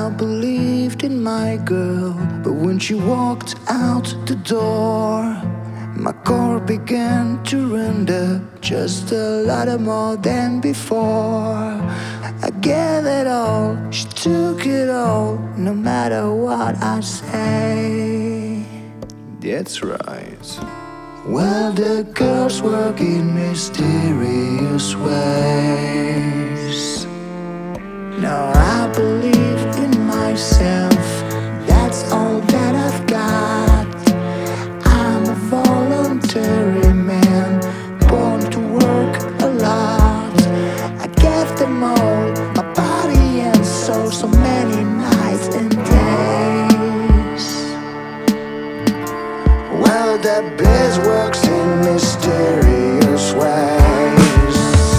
I believed in my girl, but when she walked out the door, my core began to render just a lot more than before. I gave it all, she took it all, no matter what I say. That's right. Well, the girls work in mysterious ways. Now I believe in myself, that's all that I've got. I'm a voluntary man, born to work a lot. I gave them all, my body and soul, so many nights and days. Well, the biz works in mysterious ways.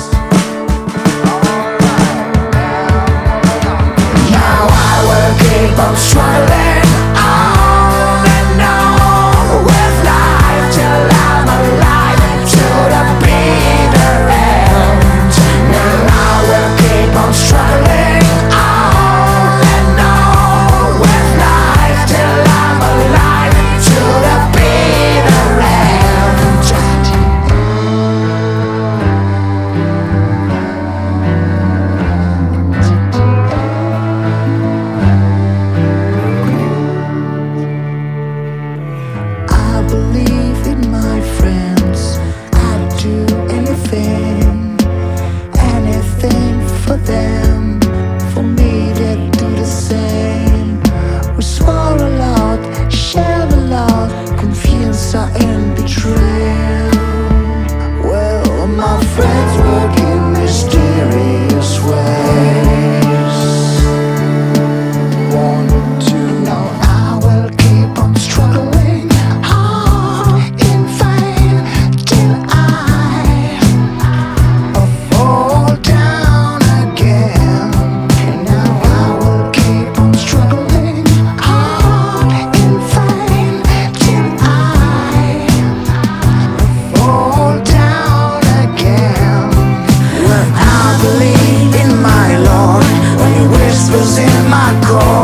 Now I will keep on struggling on and on with life till I'm alive to the bitter end. Now I will keep on struggling on and on with life till I'm alive to the bitter end. I believe in my friends, I'd do anything, anything for them. For me, they'd do the same. We swore a lot, shared a lot, confiance in betrayal. Well, my friends work in mysterious ways. Want to know I will keep on struggling hard in vain till I fall down again. Now I will keep on struggling hard in vain till I fall down again. Well, I believe in my Lord when He whispers in my core.